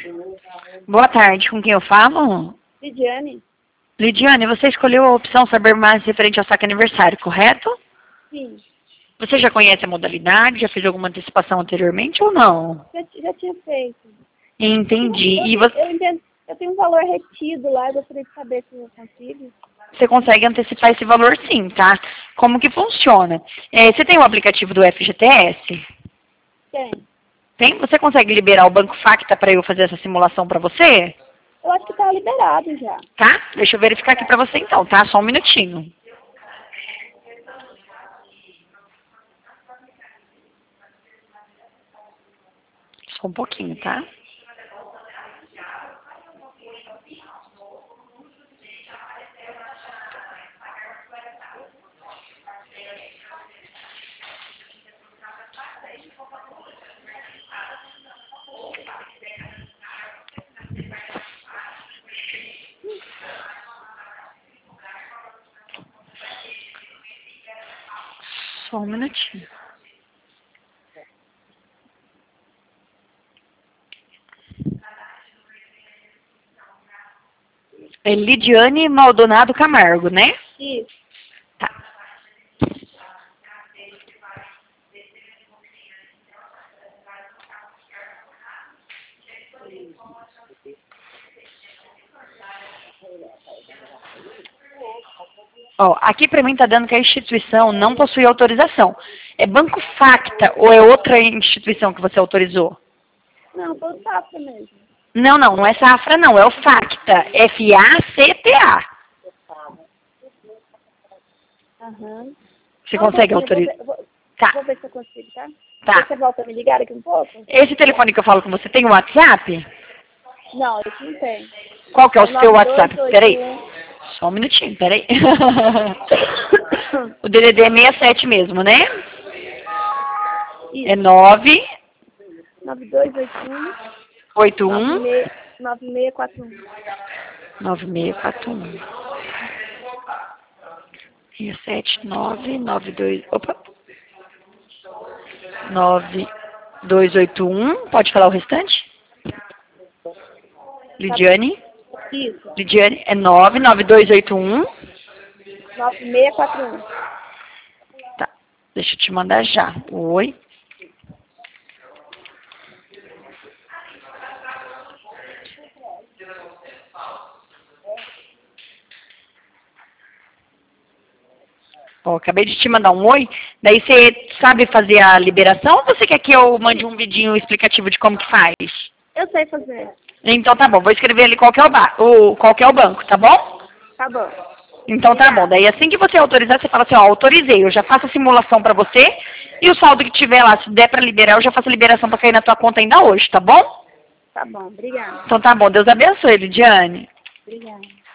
Boa tarde, com quem eu falo? Lidiane? Lidiane, você escolheu a opção saber mais referente ao saque aniversário, correto? Sim. Você já conhece a modalidade? Já fez alguma antecipação anteriormente ou não? Já tinha feito. Entendi. E Eu entendo. Eu tenho um valor retido lá, eu gostaria de saber se eu consigo. você consegue antecipar esse valor sim, tá? Como que funciona? Você tem o aplicativo do FGTS? Tem. Tem? Você consegue liberar o Banco Facta para eu fazer essa simulação para você? Eu acho que tá liberado já. Tá? Deixa eu verificar aqui para você então, tá? Só um minutinho. Só um pouquinho, tá? Só um minutinho. É Lidiane Maldonado Camargo, né? Isso. Tá. Ó, aqui para mim tá dando que a instituição não possui autorização. É Banco Facta ou é outra instituição que você autorizou? Não, foi o Safra mesmo. Não, não é Safra não, é o Facta. F-A-C-T-A. Aham. Você consegue autorizar? Tá, Vou ver se eu consigo, tá? tá. Você volta a me ligar daqui um pouco? Esse telefone que eu falo com você tem o WhatsApp? Não, esse não tem. Qual que é o seu WhatsApp? 9281. Peraí. Só um minutinho, peraí. O DDD é 67 mesmo, né? Isso. É 9 9281 81 9641. 9641. 679 92. Opa. 9281. Pode falar o restante? Lidiane? Isso. Lidiane é 99281. 9641. Tá. Deixa eu te mandar já. Oi. Ó, acabei de te mandar um oi. Daí você sabe fazer a liberação ou você quer que eu mande um vidinho explicativo de como que faz? Eu sei fazer. Então tá bom, vou escrever ali qual que é qual que é o banco, tá bom? Tá bom. Então tá bom. Daí assim que você autorizar, você fala assim, ó, autorizei, eu já faço a simulação pra você e o saldo que tiver lá, se der pra liberar, eu já faço a liberação pra cair na tua conta ainda hoje, tá bom? Tá bom, obrigada. Então tá bom, Deus abençoe, Lidiane. Obrigada.